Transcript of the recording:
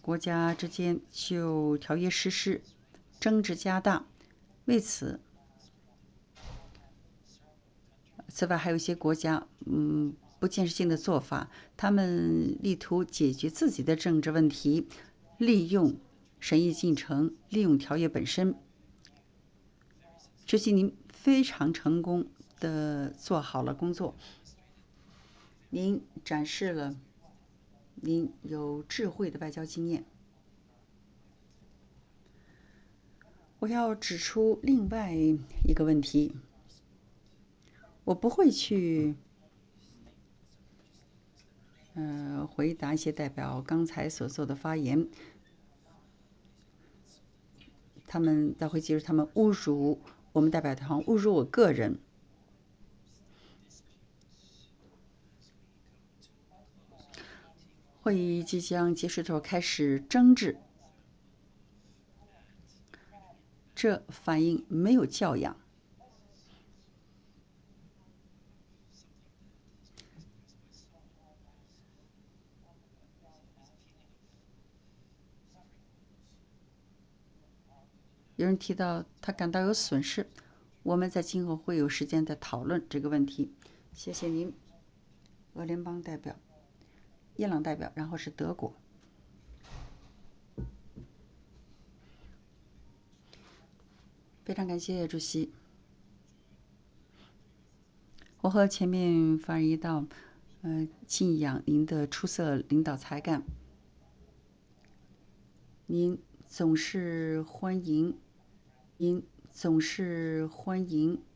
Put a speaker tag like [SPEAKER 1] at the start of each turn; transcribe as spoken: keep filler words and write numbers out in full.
[SPEAKER 1] 国家之间就条约实施争执加大。为此，此外还有一些国家，嗯，不建设性的做法，他们力图解决自己的政治问题，利用审议进程，利用条约本身。这些您非常成功的做好了工作，您展示了您有智慧的外交经验。我要指出另外一个问题，我不会去呃回答一些代表刚才所做的发言，他们待会记住他们侮辱我们代表团，侮辱我个人。会议即将结束之后开始争执，这反映没有教养。有人提到他感到有损失，我们在今后会有时间再讨论这个问题。谢谢您，俄联邦代表、伊朗代表，然后是德国。非常感谢主席。我和前面发言一道，呃，敬仰您的出色领导才干。您总是欢迎，您总是欢迎